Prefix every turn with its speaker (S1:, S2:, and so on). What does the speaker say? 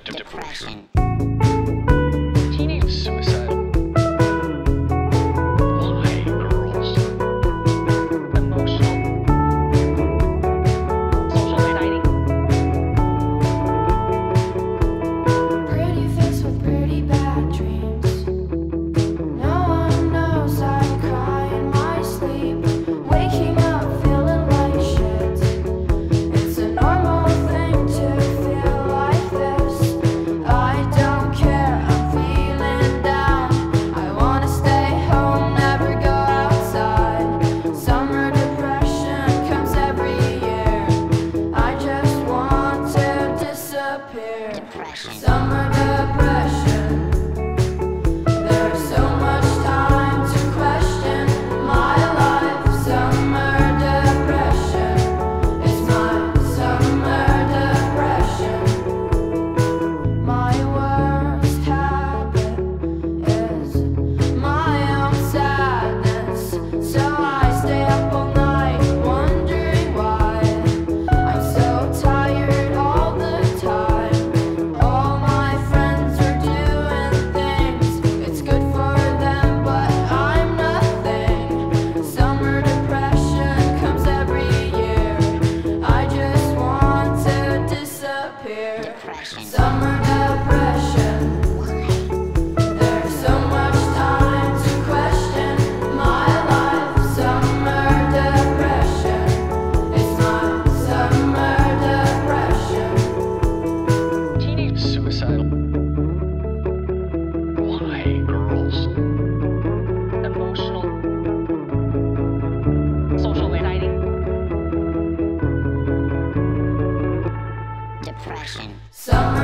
S1: Depression.
S2: Teenage suicidal. Why, girls?
S1: Emotional. Social anxiety.
S3: Pretty face with pretty bad dreams. No one knows I cry in my sleep. Waking up feeling like shit. It's a normal thing to feel like this. I don't care, I'm feeling down. I wanna stay home, never go outside. Summer depression comes every year. I just want to disappear.
S1: Depression.
S3: Summer depression. There's so much time to question my life. Summer depression is my summer depression. My worst habit is my own sadness. So I stay up all night wondering why. I'm so tired all the time. All my friends are doing things. It's good for them, but I'm nothing. Summer depression comes every year. I just want to disappear.
S1: Depression.
S3: Summer depression. There's so much time to question my life. Summer depression. It's my summer depression.
S2: Teenage suicidal. Why, girls?
S1: Emotional. Social anxiety. Depression.
S3: Summer